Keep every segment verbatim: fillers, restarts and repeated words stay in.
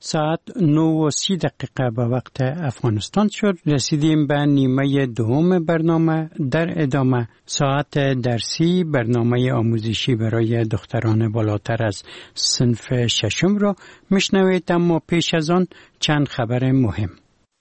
ساعت نه و سی دقیقه به وقت افغانستان شد. رسیدیم به نیمه دوم برنامه. در ادامه ساعت درسی برنامه آموزشی برای دختران بالاتر از صنف ششم را میشنوید، اما پیش از آن چند خبر مهم.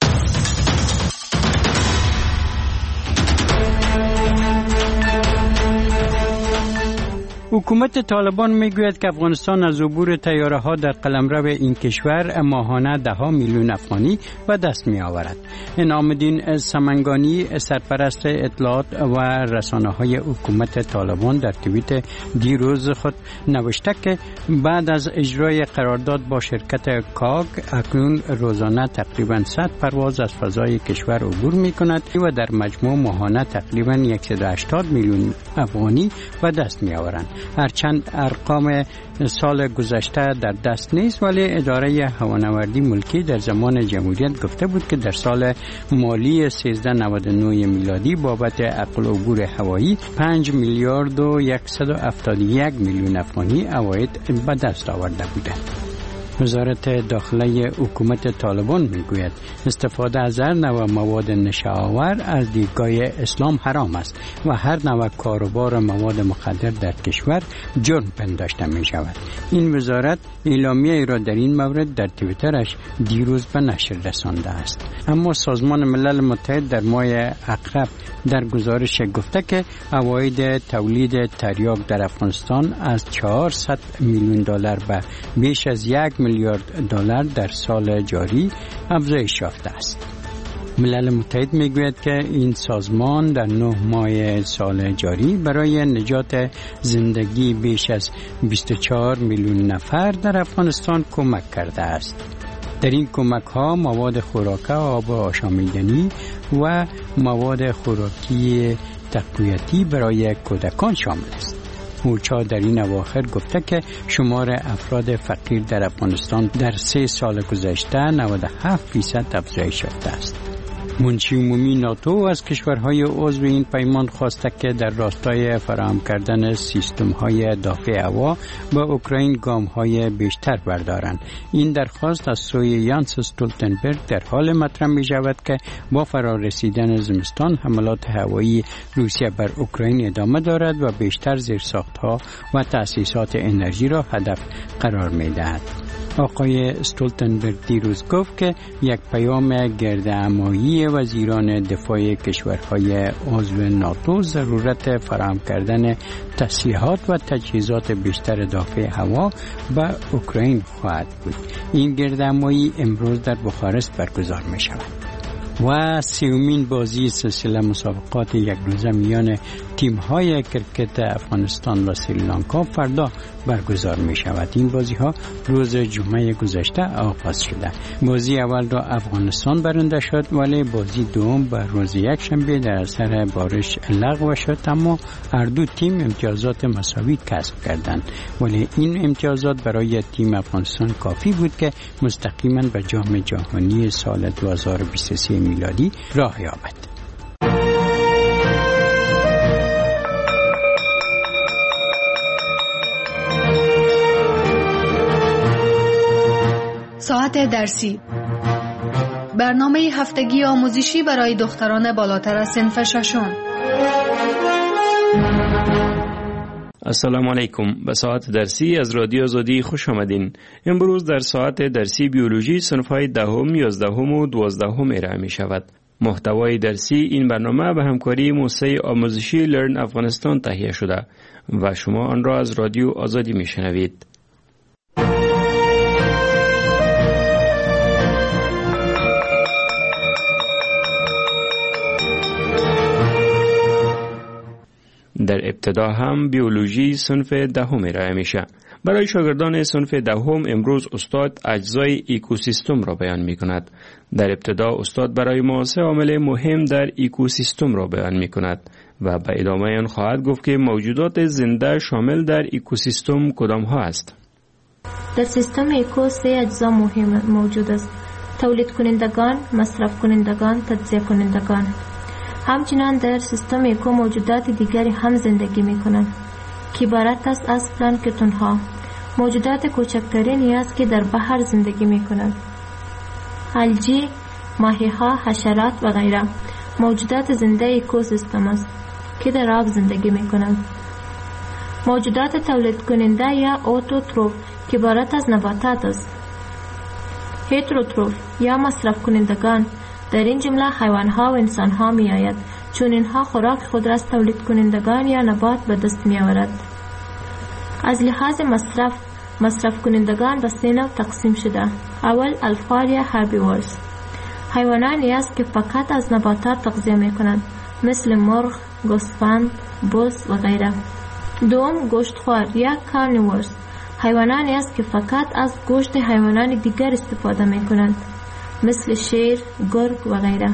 حکومت طالبان میگوید که افغانستان از عبور طیاره ها در قلمرو این کشور ماهانه ده ها میلیون افغانی به دست می آورد. انعام‌الدین سمنگانی سرپرست اطلاعات و رسانه های حکومت طالبان در توییت دیروز خود نوشته که بعد از اجرای قرارداد با شرکت کاگ اکنون روزانه تقریبا صد پرواز از فضای کشور عبور می کند و در مجموع ماهانه تقریبا صد و هشتاد میلیون افغانی به دست می آورند. هرچند ارقام سال گذشته در دست نیست، ولی اداره هوانوردی ملکی در زمان جمهوریت گفته بود که در سال مالی سیزده نود و نه میلادی بابت عقل عبور هوایی پنج میلیارد و صد و هفتاد و یک میلیون افغانی عواید به دست آورده بودند. وزارت داخله حکومت طالبان میگوید استفاده از هر نوع مواد نشه‌آور از دیدگاه اسلام حرام است و هر نوع کاروبار مواد مخدر در کشور جرم پنداشته می شود. این وزارت اعلامیه را در این مورد در توییترش دیروز به نشر رسانده است. اما سازمان ملل متحد در ماه عقرب در گزارش گفته که عواید تولید تریاک در افغانستان از چهارصد میلیون دلار به بیش از یک میلیارد دلار در سال جاری افزایش یافته است. ملل متحد میگوید که این سازمان در نه ماه سال جاری برای نجات زندگی بیش از بیست و چهار میلیون نفر در افغانستان کمک کرده است. در این کمک ها مواد خوراکی، آب آشامیدنی و مواد خوراکی تقویتی برای کودکان شامل است. اوچا در این اواخر گفته که شمار افراد فقیر در افغانستان در سه سال گذشته نود و هفت فیصد افزایش یافته است. منشی عمومی ناتو از کشورهای عضو این پیمان خواسته که در راستای فراهم کردن سیستم‌های دافع هوا به اوکراین گام‌های بیشتر بردارند. این درخواست از سوی یانس استولتنبرگ در حال مطرح می‌شود که با فرارسیدن زمستان حملات هوایی روسیه بر اوکراین ادامه دارد و بیشتر زیرساخت‌ها و تأسیسات انرژی را هدف قرار می‌دهد. آقای استولتنبرگ دیروز گفت که یک پیام گردهمایی وزیران دفاع کشورهای عضو ناتو ضرورت فراهم کردن تسلیحات و تجهیزات بیشتر دافع هوا به اوکراین خواهد بود. این گردهمایی امروز در بخارست برگزار می شود. و سیومین بازی سلسله مسابقات یک روزه میان تیم‌های کرکت افغانستان و سریلانکا فردا برگزار می شود. این بازی ها روز جمعه گذشته آغاز شده. بازی اول را افغانستان برنده شد، ولی بازی دوم به روز یک شنبه در اثر بارش لغو شد، اما هر دو تیم امتیازات مساوی کسب کردند، ولی این امتیازات برای تیم افغانستان کافی بود که مستقیما به جام جهانی سال دو هزار و بیست و سه میلادی راه یابد. ساعت درسی، برنامه هفتگی آموزشی برای دختران بالاتر از صنف ششم. السلام علیکم. به ساعت درسی از رادیو آزادی خوش آمدین. امروز در ساعت درسی بیولوژی صنف‌های دهم، یازدهم و دوازدهم ارائه می شود. محتوای درسی این برنامه به همکاری موسسه آموزشی لرن افغانستان تهیه شده و شما آن را از رادیو آزادی می شنوید. در ابتدا هم بیولوژی صنف دهم ارائه میشه. برای شاگردان صنف دهم امروز استاد اجزای اکوسیستم را بیان می کند. در ابتدا استاد برای ما سه عامل مهم در اکوسیستم را بیان می کند و به ادامه آن خواهد گفت که موجودات زنده شامل در اکوسیستم کدام ها است. در سیستم اکو سه اجزا مهم موجود است: تولید کنندگان، مصرف کنندگان، تجزیه کنندگان. همچنین در سیستم اکو موجودات دیگری هم زندگی می کنند که عبارت است از پلانکتون ها. موجودات کوچکترینی است که در بحر زندگی می کنند. الژی، ماهی‌ها، حشرات و غیره موجودات زنده اکوسیستم است که در آب زندگی می کنند. موجودات تولید کننده یا اوتوتروف که عبارت از نباتات است. هتروتروف یا مصرف کنندگان در این جمله حیوانها و انسانها می آید، چون اینها خوراک خود را از تولید کنندگان یا نبات به دست می آورد. از لحاظ مصرف مصرف کنندگان به سه نوع تقسیم شده. اول الفار یا هربیورز، حیوانانی است که فقط از نباتات تغذیه می کنند، مثل مرغ، گوسفند، بز و غیره. دوم گوشتخوار یا کارنیورز، حیوانانی است که فقط از گوشت حیوانات دیگر استفاده می کنند، مثل شیر، گرگ و غیره.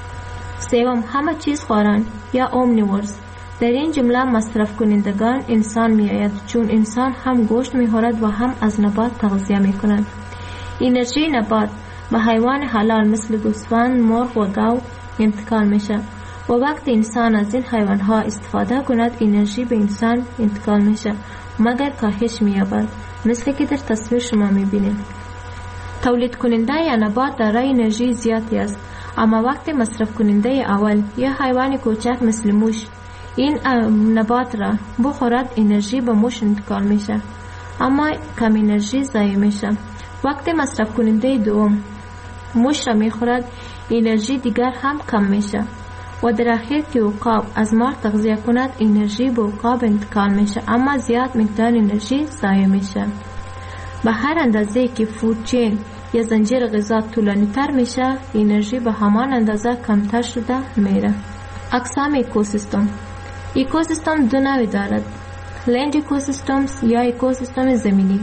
سوم همه چیز خواران یا اومنیورز، در این جمله مصرف کنندگان انسان می آید، چون انسان هم گوشت می خورد و هم از نبات تغذیه می کند. انرژی نبات به حیوان حلال مثل گوسفند، مرغ و گاو انتقال می شود و وقت انسان از این حیوان ها استفاده کند انرژی به انسان انتقال می شود مگر کاهش می یابد، مثل که در تصویر شما می بینید. تولید کننده یا نبات دارای انرژی زیادی است، اما وقت مصرف کننده اول یا حیوان کوچک مثل موش این نبات را بخورد انرژی به موش انتقال می شود، اما کم انرژی ضایع می شود. وقت مصرف کننده دوم موش را می خورد انرژی دیگر هم کم می شود و در اخیر که عقاب از مار تغذیه کند انرژی به عقاب انتقال می شود، اما زیاد مقدار انرژی ضایع می شود. به هر اندازه که فود چین یا زنجیر غذا طولانی تر می شود انرژی به همان اندازه کمتر شده می رود. اقسام اکوسیستم. اکوسیستم دو نوع دارد: لند اکوسیستمز یا اکوسیستم زمینی.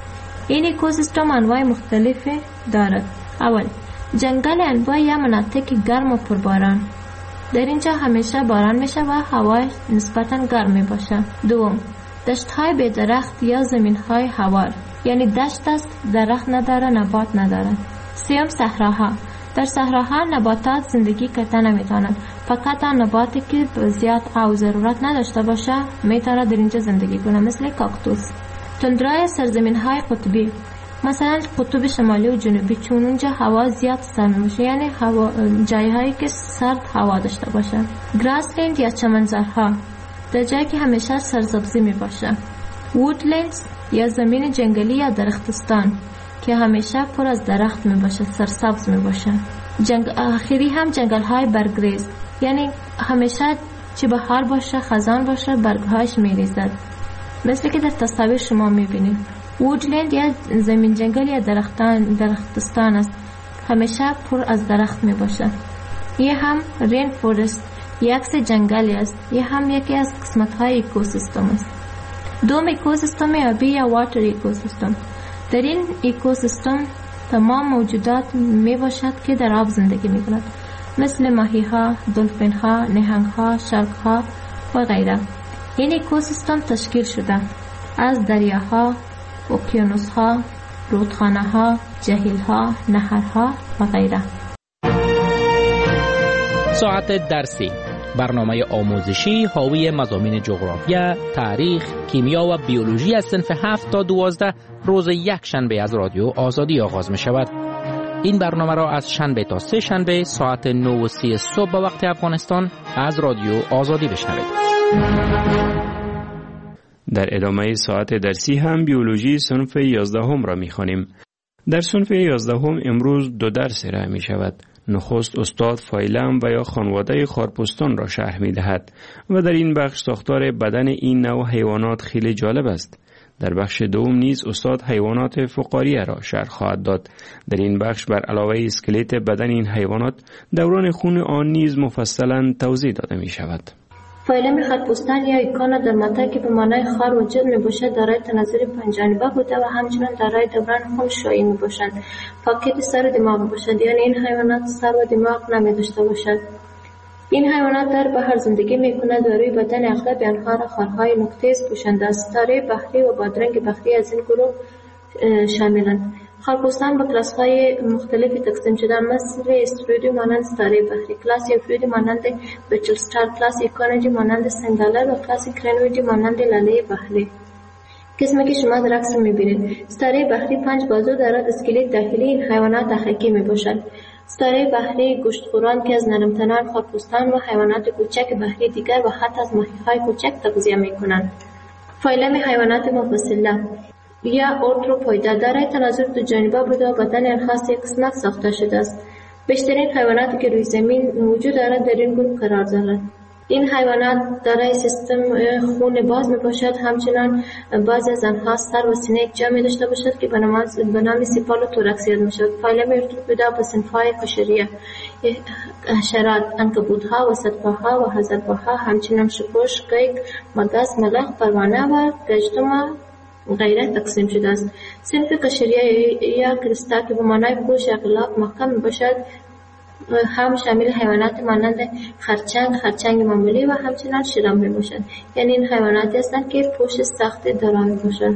این اکوسیستم انواع مختلفی دارد. اول جنگل انواع یا مناطق گرم و پرباران، در اینجا همیشه باران میشه و هوا نسبتاً گرم می باشه. دوم دشت های بی درخت یا زمین های هوار، یعنی دشت است درخت نداره نبات نداره. سیوم صحراها، در صحراها نباتات زندگی کرده نمیتونند، فقط آن نباتی که زیاد آب ضرورت نداشته باشه میتونه در اینجا زندگی کنه، مثل کاکتوس. تندرای سرزمین های قطبی، مثلا قطب شمالی و جنوبی، چون اونجا هوا زیاد سرد میشه، یعنی هوا جایی هایی که سرد هوا داشته باشه. گراسلند یا چمنزارها، در جایی که همیشه سرسبزی می باشه. وودلندز یا زمین جنگلی یا درختستان که همیشه پر از درخت می باشه، سرسبز می باشه. جنگ آخری هم جنگل های برگریز، یعنی همیشه چه بهار باشه خزان باشه برگهاش می ریزد، مثل که در تصاویر شما می بینید. وودلند یا زمین جنگل یا درختان درختستان است، همیشه پر از درخت می باشه. یه هم رین فورست یکس جنگلی است، یه هم یکی از قسمت های اکوسیستم است. دوم اکوسیستم آبی یا واتر اکوسیستم، در این اکوسیستم تمام موجودات می باشد که در آب زندگی می کند، مثل ماهی ها، دلفین ها، نهنگ ها، شارک ها و غیره. این اکوسیستم تشکیل شده از دریاها، اقیانوس ها، رودخانه ها، جهیل ها، نهرها و غیره. ساعت درسی، برنامه آموزشی حاوی مضامین جغرافیا، تاریخ، کیمیا و بیولوژی از صنف هفت تا دوازده روز یک شنبه از رادیو آزادی آغاز می شود. این برنامه را از شنبه تا سه شنبه ساعت نه و سی صبح به وقت افغانستان از رادیو آزادی بشنوید. در ادامه ساعت درسی هم بیولوژی صنف یازدهم را می خوانیم. در صنف یازدهم امروز دو درس ارائه می شود. نخست استاد فایلم و یا خانواده خارپستان را شرح می دهد و در این بخش ساختار بدن این نوع حیوانات خیلی جالب است. در بخش دوم نیز استاد حیوانات فقاریه را شرح خواهد داد. در این بخش بر علاوه اسکلت بدن این حیوانات دوران خون آن نیز مفصلا توضیح داده می شود. فایلم خارپستان یا ایکانا در ماده که به معنای خار وجود می باشد دارای تناظر پنجانبه بوده و همچنان دارای دوران خون شایی می باشد. فقط سر و دماغ باشد، یعنی این حیوانات سر و دماغ نمی داشته باشد. این حیوانات در بحر زندگی می کند و روی بدن اغلب آنها را خارهای نقطه‌ای پوشانده است. ستاره بحری و بادرنگ بحری از این گروه شاملند. خارپستان به کلاس‌های مختلفی تقسیم شده، مثل استرویدی مانند ستاره بحری، کلاس یوفریدی مانند بچل ستار، کلاس ایکانوجی مانند سنگالر و کلاس کرنویدی مانند لاله بحری. قسمی که شما در عکس میبینید. ستاره بحری پنج بازو دارد. اسکلت داخلی این حیوانات اخکی میباشد. ستاره بحری گوشتخوران که از نرمتنان، خاکپوستان و حیوانات کوچک بحری دیگر و حتی از ماهی‌های کوچک تغذیه میکنند. فایلم حیوانات مفصله یا ارتروپویدا دارای تناسب دو جانبه بوده و بدن آنها سه قسمت ساخته شده است. بیشترین حیواناتی که روی زمین وجود دارد در این گروه قرار دارد. این حیوانات دارای سیستم خون باز می باشد. همچنان بعضی از آنها سر و سینه یک جا می داشته باشد که به نام سیپال و توراکس یاد می شود. فایلم ارتروپویدا با صنف‌های قشریه، حشرات، عنکبوت‌ها و صدپاها و هزارپاها، همچنین شپش، قیق، مگس، ملخ، پروانه و گژدم غیره تقسیم شده است. صنف قشریه یا کریستا که به معنای پوش یا غلاف محکم می باشد هم شامل حیوانات مانند خرچنگ، خرچنگ معمولی و همچنان شرم می باشد. یعنی این حیواناتی هستند که پوش سخت دارا می باشد.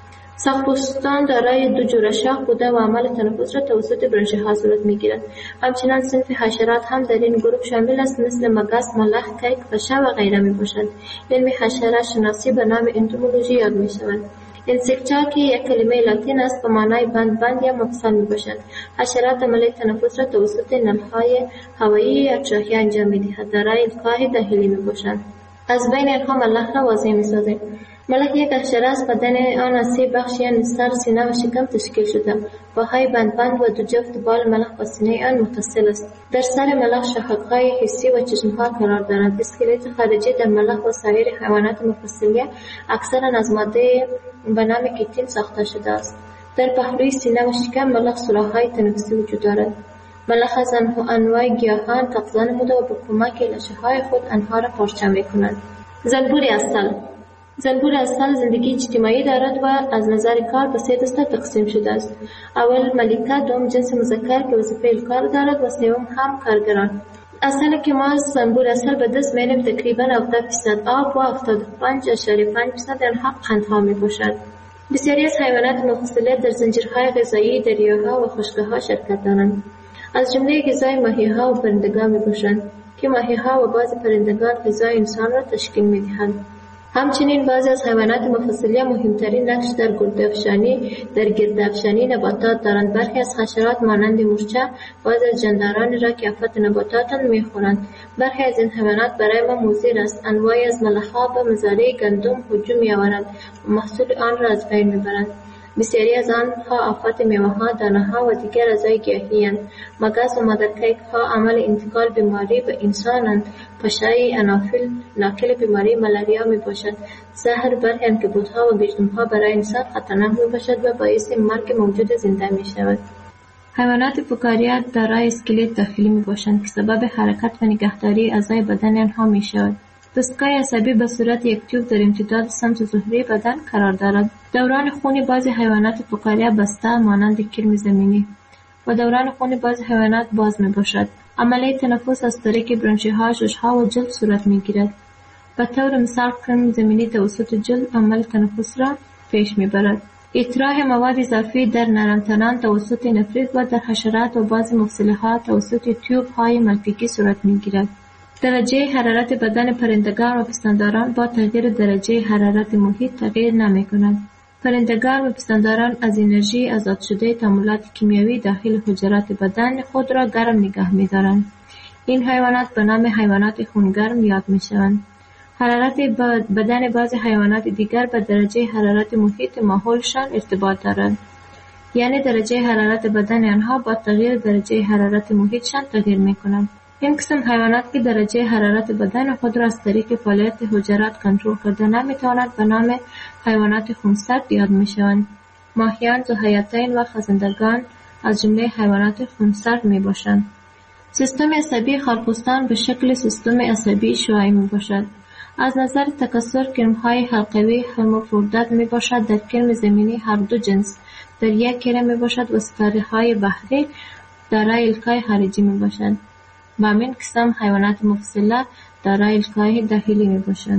ساق‌پوستان دارای دو جوره شاخ بوده و عمل تنفس را توسط برانشی ها صورت می گیرد. همچنان صنف حشرات هم در این گروه شامل است، مثل مگس، ملخ، کیک، پشه و غیره می باشد. علم حشره شناسی به نام انتومولوژی یاد می شود. انسکتا که یک کلمه لاتین است به معنای بند بند یا مفصل می باشد. حشرات عمل تنفس را توسط نلهای هوایی یا تراخیه انجام می دهد. دارای القاح داخلی می باشد. از بین آنها ملخ را واضح می سازد. ملخ یک حشره است. بدن آن از سه بخش یعنی سر، سینه و شکم تشکیل شده. پاهای بند بند و دو جفت بال ملخ با سینه آن متصل است. در سر ملخ شاخک‌های حسی و چشم‌ها قرار دارند. اسکلت خارجی در ملخ و سایر حیوانات مفصلیه اکثرا از ماده به نام کیتین ساخته شده است. در پهلوی سینه و شکم ملخ سوراخ‌های تنفسی وجود دارد. ملخ از انواع گیاهان تغذیه نموده و به کمک لشه‌های خود آنها را پارچه می‌کند. زنبور عسل. زنبور عسل زندگی اجتماعی دارد و از نظر کار به سه دسته تقسیم شده است. اول ملکه، دوم جنس مذکر که وظیفه الکار دارد و سوم هم کارگران. عسل که ما از زنبور عسل به دست می‌آوریم تقریباً هفتاد درصد آب و هفتاد و پنج اشاره پنج درصد آنها قندها می‌باشد. بسیاری از حیوانات مفصله در زنجیرهای غذایی دریاها و خشک‌ها شرکت دارند. از جمله غذای ماهی‌ها و پرندگان می‌باشند که ماهی‌ها و بعضی پرندگان غذای انسان را تشکیل می‌دهند. همچنین بعضی از حیوانات مفصلیه مهمترین نقش در گردافشانی در گردافشانی نباتات دارند. برخی از حشرات مانند مورچه بعضی از جانداران را که آفت نباتات می‌خورند. برخی از این حیوانات برای ما مضر است. انواعی از ملخ‌ها به مزارع گندم هجوم می‌آورند و محصول آن را از بین می‌برند. بسیاری از آنها آفات میوه‌ها، دانه‌ها و دیگر اعضای گیاهی‌اند. مگس و مادرکیک‌ها عامل انتقال بیماری به انسانند. پشه انافیل ناقل بیماری ملاریا میباشد. زهر برخی عنکبوت‌ها و گژدم‌ها برای انسان خطرناک میباشد و باعث مرگ موجود زنده میشود. حیوانات فکاریه دارای اسکلت داخلی میباشند که سبب حرکت و نگهداری اعضای بدن آنها میشود. دستگاه عصبی به صورت یک تیوب در امتداد سمت ظهری بدن قرار دارد. دوران خون بعضی حیوانات فکاریه بسته مانند کرم زمینی و دوران خون بعضی حیوانات باز می باشد. عملیه تنفس از طریق برانشی‌ها، شش‌ها و جلد صورت می گیرد. به طور مثال کرم زمینی توسط جلد عمل تنفس را پیش می برد. اطراح مواد اضافی در نرمتنان توسط نفریت و در حشرات و بعضی مفصل‌ها توسط تیوب های ملتکی صورت می گیرد. درجه حرارت بدن پرندگان و پستانداران با تغییر درجه حرارت محیط تغییر نمی کند. پرندگان و پستانداران از انرژی آزاد شده تعاملات کیمیایی داخل حجرات بدن خود را گرم نگه می دارند. این حیوانات به نام حیوانات خونگرم یاد می شوند. حرارت بدن بعضی حیوانات دیگر به درجه حرارت محیط ماحولشان ارتباط دارد. یعنی درجه حرارت بدن آنها با تغییر درجه حرارت محیطشان تغییر می کند. این قسم حیوانات که درجه حرارت بدن خود را از طریق فعالیت حجرات کنترل کرده نمی‌توانند به نام حیوانات خونسرد یاد می‌شوند. ماهیان، ذوحیاتین و خزندگان از جمله حیوانات خونسرد می‌باشند. سیستم عصبی خارپوستان به شکل سیستم عصبی شعاعی می‌باشد. از نظر تکثر کرم‌های حلقوی هموفردت می‌باشد. در کرم زمینی هر دو جنس در یک کرم می‌باشد و ستاره‌های بحری دارای القای خارجی می‌باشند. و همین قسم حیوانات مفصله دارای القای داخلی میباشند.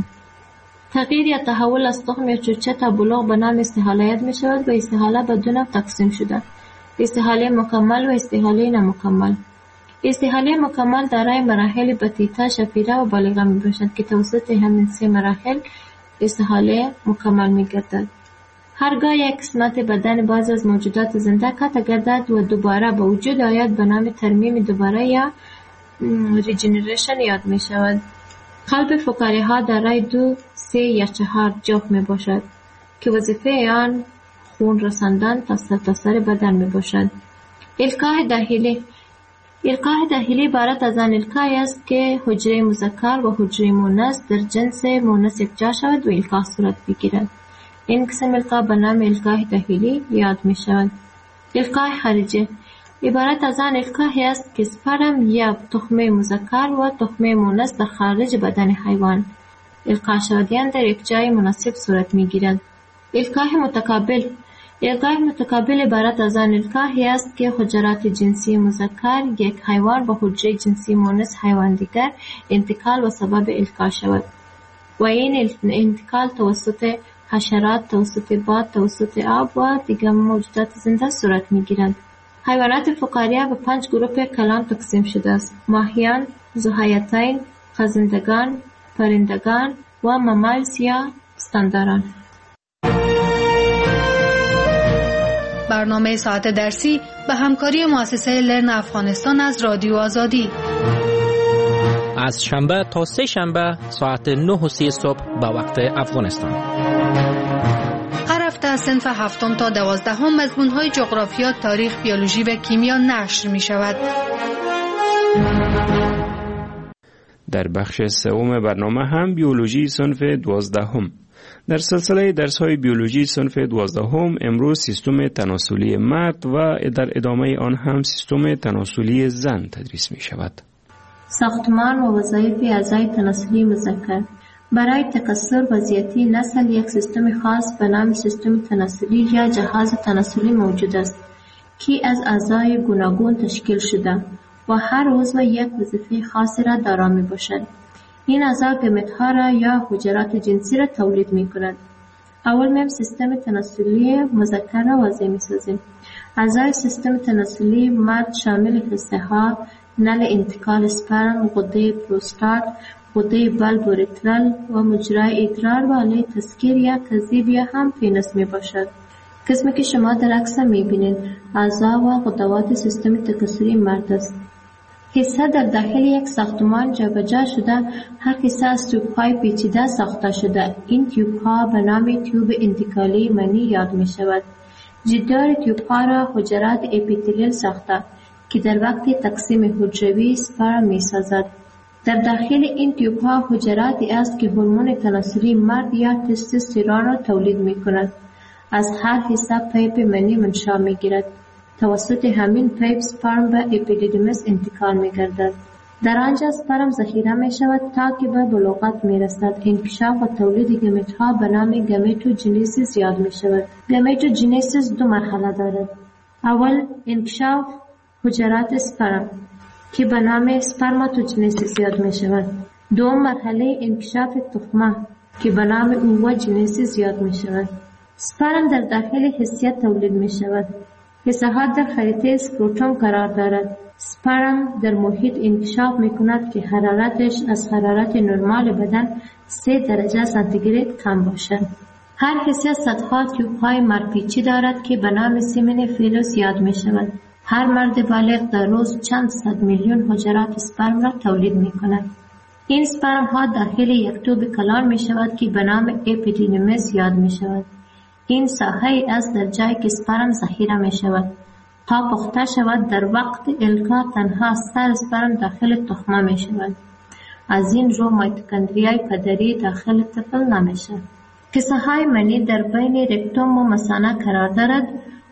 تغییر یا تحول از تخم یا چوچه تا بلوغ به نام استحاله یاد می شود و استحاله به دو نوع تقسیم شده: استحاله مکمل و استحاله نامکمل. استحاله مکمل دارای مراحل بطیطه، شفیره و بالغه می باشد که توسط همین سه مراحل استحاله مکمل می گردد. هرگاه یک قسمت بدن بعض از موجودات زنده قطع گردد و دوباره به وجود آید به نام ترمیم دوباره یا ریجنریشن یاد می شود. قلب فقاری ها در رای دو، سه یا چهار جفت می باشد که وظیفه آن خون رساندن تا سرتاسر بدن می باشد. القاح داخلی القاح داخلی عبارت از آن القاح است که حجره مذکر و حجره مؤنث در جنس مؤنث یکجا شود و القاح صورت بگیرد. این قسم القاح به نام القاح داخلی یاد می شود. القاح خارجی عبارت از آن القاحی است که سپرم یا تخمه مذکر و تخمه مؤنث در خارج بدن حیوان القاح شدیان در یک جای مناسب صورت می گیرد. القاح متقابل القاح متقابل عبارت از آن القاحی است که حجرات جنسی مذکر یک حیوان به حجره جنسی مؤنث حیوان دیگر انتقال و سبب القاح شود و این انتقال توسط حشرات، توسط باد، توسط آب و دیگر موجودات زنده صورت می گیرد. حیوانات فقاریه به پنج گروه کلان تقسیم شده است: ماهیان، ذوحیاتین، خزندگان، پرندگان و ممالز یا پستانداران. برنامه ساعت درسی به همکاری مؤسسه لرن افغانستان از رادیو آزادی از شنبه تا سه شنبه ساعت نه و سی صبح به وقت افغانستان. هر هفته از صنف هفتم تا دوازدهم مضمون‌های جغرافیا، تاریخ، بیولوژی و کیمیا نشر می شود. در بخش سوم برنامه هم بیولوژی صنف دوازدهم. در سلسله درس‌های بیولوژی صنف دوازدهم امروز سیستم تناسلی مرد و در ادامه آن هم سیستم تناسلی زن تدریس می شود. ساختمان و وظایف اعضای تناسلی مذکر. برای تکثر و زیادی نسل یک سیستم خاص به نام سیستم تناسلی یا جهاز تناسلی موجود است که از اعضای گوناگون تشکیل شده و هر عضو یک وظیفه خاصی را دارا می باشد. این اعضا گمت‌ها را یا حجرات جنسی را تولید می کند. اول میم سیستم تناسلی مذکر را واضح می سازیم. اعضای سیستم تناسلی مرد شامل حصه ها، نل انتقال اسپرم، غده پروستات، غده بلب اوریترال و مجرای ادرار و علیه تسکیر یا تذیب یا هم پینس می باشد. قسمی که شما در عکس می بینید اعضا و غدوات سیستم تکثری مرد است. حصه در داخل یک ساختمان جابجا شده، هر حصه از تیوب‌های پیچیده ساخته شده. این تیوب‌ها به نام تیوب انتقالی منی یاد می شود. جدار تیوب‌ها را حجرات اپیتلیل ساخته که در وقت تقسیم حجروی سپرم می سازد. در داخل این تیوب‌ها حجراتی است که هورمون تناسلی مرد یا تستوسترون را تولید می کند. از هر حصه پیپ منی منشأ می گیرد. توسط همین پیپ سپرم به اپیدیدیمس انتقال می گردد. در آنجا سپرم ذخیره می شود تا که به بلوغت می رسد. انکشاف و تولید گمیت ها به نام گمیتوجنیسیس یاد می شود. گمیتوجنیسیس دو مرحله دارد. اول انکشاف حجرات سپرم که به نام سپرماتوجنیسیس یاد می شود. دوم مرحله انکشاف تخمه که به نام اووجنیسیس یاد می شود. سپرم در داخل حسیه تولید می شود. حصه ها در خریطه اسکروتوم قرار دارد. سپرم در محیط انکشاف می کند که حرارتش از حرارت نرمال بدن سه درجه سانتیگراد کم باشد. هر حصه صدها تیوب های مرپیچی دارد که به نام سیمن فیلوس یاد می شود. هر مرد بالغ در روز چند صد میلیون حجرات سپرم را تولید می کند. این سپرم ها داخل یک توب کلان می شود که به نام اپیدیدیمس یاد می شود. این ساحه از در جایی که سپرم ذخیره می شود تا پخته شود. در وقت القا تنها سر سپرم داخل تخمه می شود. از این رو مایتوکندریای پدری داخل طفل نمیشه. حصه های منی در بین رکتوم و مثانه قرار دارد.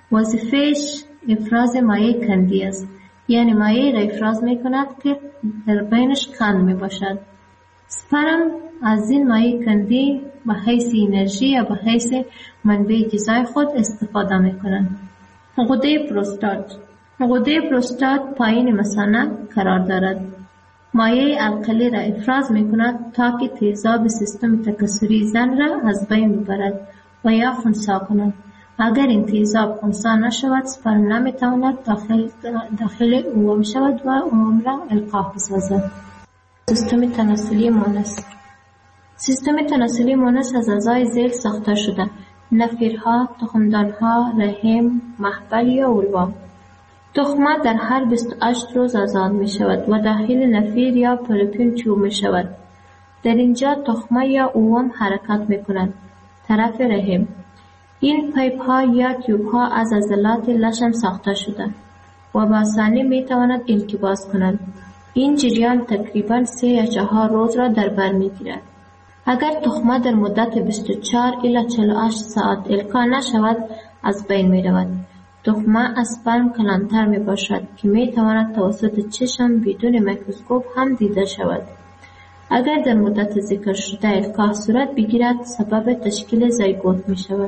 وظیفهش افراز مایع کندی است، یعنی مایع را افراز می کند که در بینش کند می باشد. سپرم از این مایع کندی به حیث انرژی یا به حیث منبع غذای خود استفاده می کنند. غده پروستات غده پروستات پایین مثانه قرار دارد. مایع القلی را افراز می کند تا که تیزاب سیستم تکثری زن را از بین ببرد و یا خنثی کند. اگر این تیزاب خنثی نشود سپرم نمی تواند داخل, داخل اوم شود و اوم را القاح بسازد. سیستم تناسلی مؤنث. سیستم تناسلی مؤنث از اعضای ذیل ساخته شده. نفیرها، تخمدانها، رحم، محبل یا اولوا. تخمه در هر بیست و هشت روز آزاد می شود و داخل نفیر یا پروپین چوب می شود. در اینجا تخمه یا اوم حرکت می کند. طرف رحم. این پیپ ها یا تیوب ها از عضلات لشم ساخته شده و با آسانی می تواند انقباض کند. این جریان تقریبا سه یا چهار روز را در بر می گیرد. اگر تخمه در مدت بیست و چهار الی چهل و هشت ساعت القا نشود از بین می رود. تخمه اسپرم کلانتر می باشد که می تواند توسط چشم بدون میکروسکوپ هم دیده شود. اگر در مدت ذکر شده القا صورت بگیرد سبب تشکیل زیگوت می شود.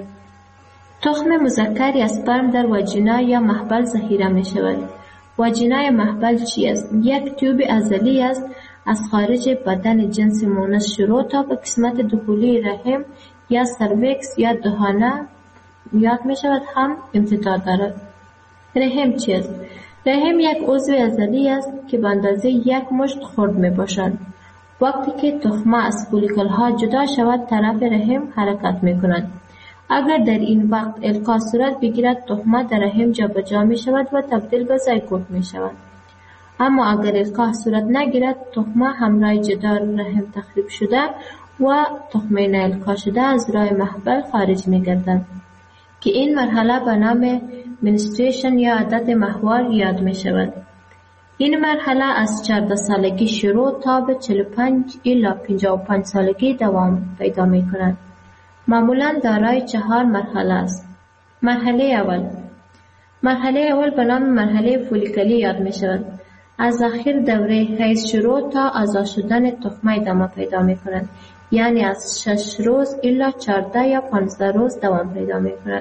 تخم مذکر اسپرم در واژینا یا محبل ذخیره می شود. واژینا یا محبل چی است؟ یک تیوب عضلی است از خارج بدن جنس مونس شروع تا به قسمت دخولی رحم یا سرویکس یا دهانه یاد می شود هم امتداد دارد. رحم چی است؟ رحم یک عضو عضلی است که به اندازه یک مشت خرد می باشد. وقتی که تخمه از فولیکل ها جدا شود طرف رحم حرکت می کند. اگر در این وقت القا صورت بگیرد تخمه در رحم جابجا می شود و تبدیل به زیگوت می شود. اما اگر القا صورت نگیرد تخمه همراه جدار رحم تخریب شده و تخمه نالقا شده از راه محبل خارج می گردد که این مرحله به نام منستریشن یا عادت ماهوار یاد می شود. این مرحله از چهارده سالگی شروع تا به چهل و پنج الی پنجاه و پنج سالگی دوام پیدا می کند. معمولاً دارای چهار مرحله است. مرحله اول مرحله اول به نام مرحله فولیکلی یاد می شود. از آخر دوره حیض شروع تا آزاد شدن تخمه ادامه پیدا می کند. یعنی از شش روز الی چهارده یا پانزده روز دوام پیدا می کند.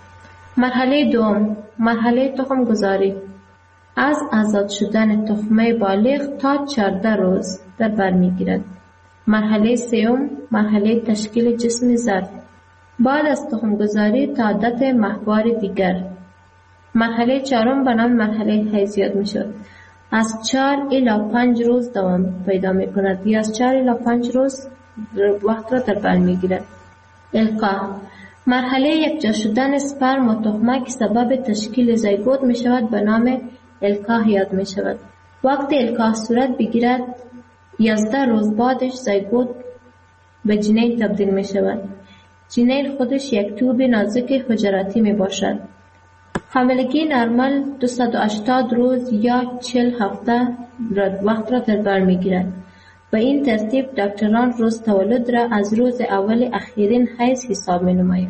مرحله دوم مرحله تخم گذاری از آزاد شدن تخمه بالغ تا چهارده روز در بر می گیرد. مرحله سوم مرحله تشکیل جسم زرد بعد از تخم گذاری تا عادت ماهوار دیگر. مرحله چهارم به نام مرحله حیض یاد می شود. از چهار الی پنج روز دوام پیدا می کند یا از چهار الی پنج روز وقت را در بر می گیرد. القا مرحله یکجا شدن اسپرم و تخمه که سبب تشکیل زیگوت می شود به نام القا یاد می شود. وقتی القا صورت بگیرد یازده روز بعدش زیگوت به جنین تبدیل می شود. جنین خودش یک توب نازک حجراتی می باشد. حاملگی نرمال دویست و هشتاد روز یا چهل هفته وقت را در بر می گیرد. به این ترتیب دکتران روز تولد را از روز اول اخیرین حیض حساب می نماید.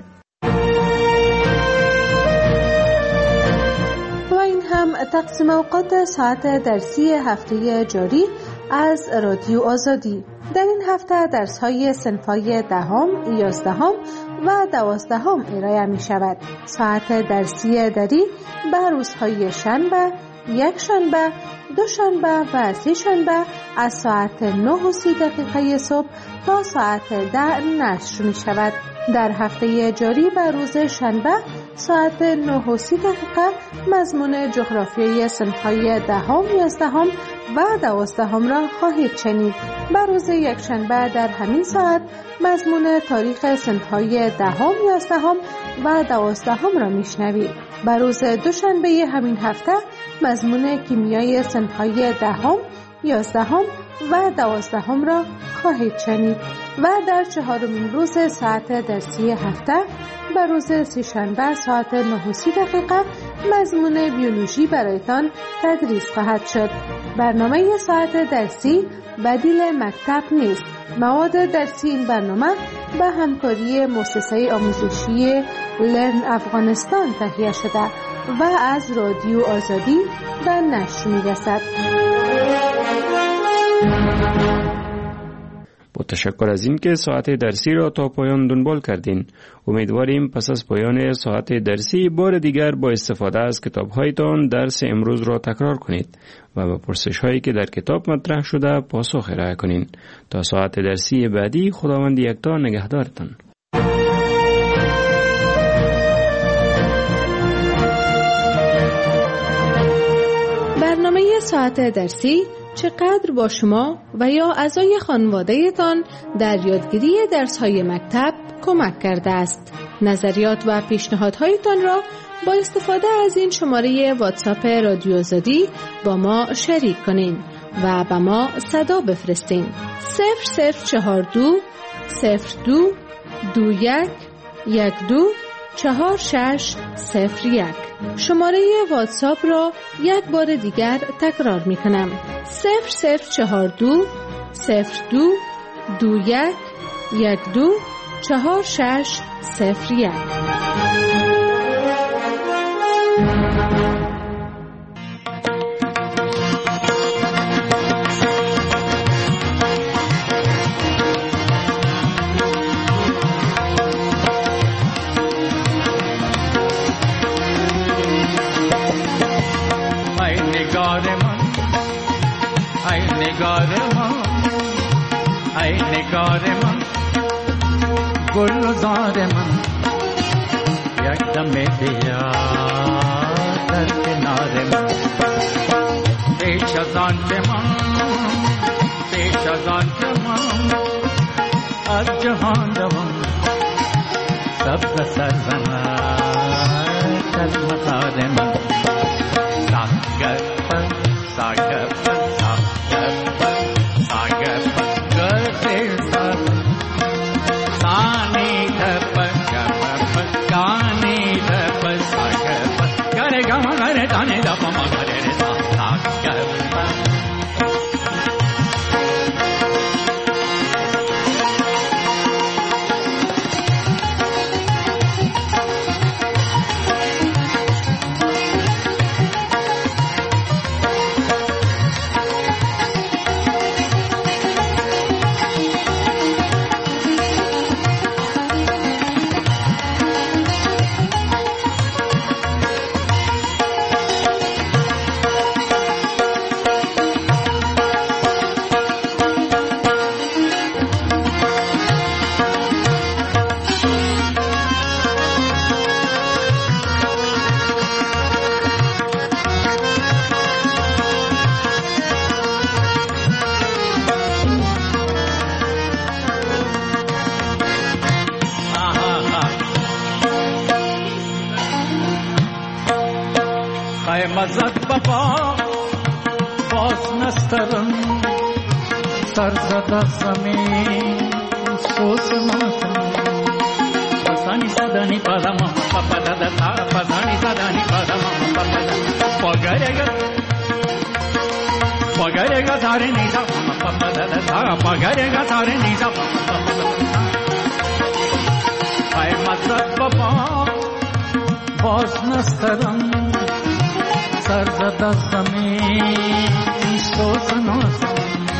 و این هم تقسیم اوقات ساعت درسی هفته جاری از رادیو آزادی. در این هفته درس های صنف‌های دهم، یازدهم و دوازدهم ارائه می شود. ساعت درسی دری به روزهای شنبه، یک شنبه، دو شنبه و سه شنبه از ساعت نه و سی دقیقه صبح تا ساعت ده نشر می شود. در هفته جاری به روز شنبه ساعت نه و سی دقیقه مضمون جغرافیای صنف‌های دهم، یازدهم و دوازدهم را خواهید شنید. به روز یک شنبه در همین ساعت مضمون تاریخ صنف‌های دهم، یازدهم و دوازدهم را میشنوید. به روز دوشنبه همین هفته مضمون کیمیای صنف‌های دهم، یازدهم و دوازدهم را خواهید شنید. و در چهارمین روز ساعت درسی هفته به روز سه‌شنبه ساعت نه و سی دقیقه مضمون بیولوژی برایتان تدریس خواهد شد. برنامه ساعت درسی بدیل مکتب نیست. مواد درسی این برنامه به همکاری مؤسسه آموزشی لرن افغانستان تهیه شده و از رادیو آزادی به نشر می‌رسد. با تشکر از این که ساعت درسی را تا پایان دنبال کردین. امیدواریم پس از پایان ساعت درسی بار دیگر با استفاده از کتاب‌هایتان درس امروز را تکرار کنید و به پرسش‌هایی که در کتاب مطرح شده پاسخ ارائه کنین. تا ساعت درسی بعدی خداوند یکتا نگهدارتان. برنامه ساعت درسی چقدر با شما و یا اعضای خانواده‌تان در یادگیری درس‌های مکتب کمک کرده است؟ نظریات و پیشنهادهایتان را با استفاده از این شماره واتساپ رادیو آزادی با ما شریک کنین و با ما صدا بفرستین. صفر صفر چهار دو صفر دو دو یک یک دو چهار شش صفر یک. شماره واتساپ را یک بار دیگر تکرار می کنم. صفر صفر چهار دو صفر دو دو یک یک دو چهار شش صفر یک. ای نگار من گلزار من یک دم بیا در کنار من پیش از آن که من پیش از آن که من از جهان روم سبز سرزنت از مزار من ساگر پر ساگر پر ساگر پر ساگر پر گرده سر سانی دپر گپر گانی دپر ساگر پر گره گم گره دانی دپر مگره ساگر پر مزد بابا باز نسترم سرزده زمین سوز ماتم پسانی زدانی پادم پاپا دادا تا پسانی زدانی پادم پاپا دادا پگرگا پگرگا تاره نیزا پاپا دادا تا پگرگا تاره نیزا پاپا دادا ای مزد بابا باز نسترم سرزده زمین سوز نازم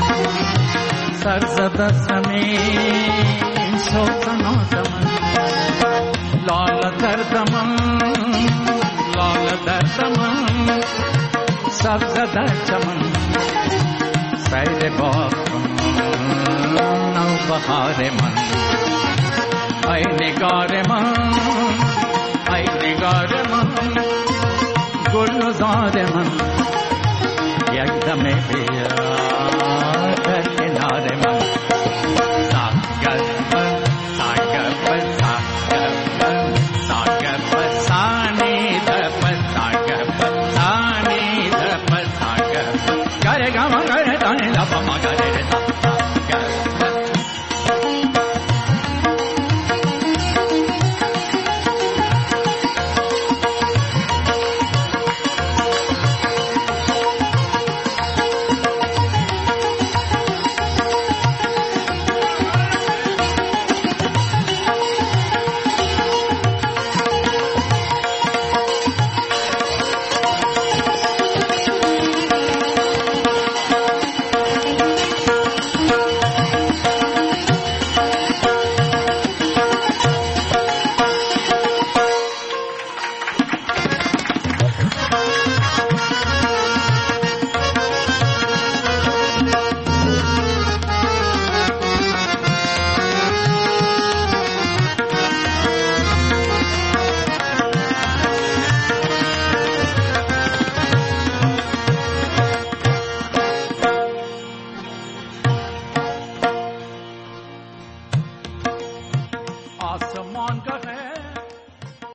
سرزده زمین سوز نازم لال دردم لال دردم سبزده چمن سیر باغ نو بهار من ای نگار من ای نگار من گلزار من یک دم بیا در کنار من ساگر پر ساگر پر ساگر پر ساگر پر سانی پر ساگر پر سانی پر ساگر پر گره گم گره دانی لپا مگر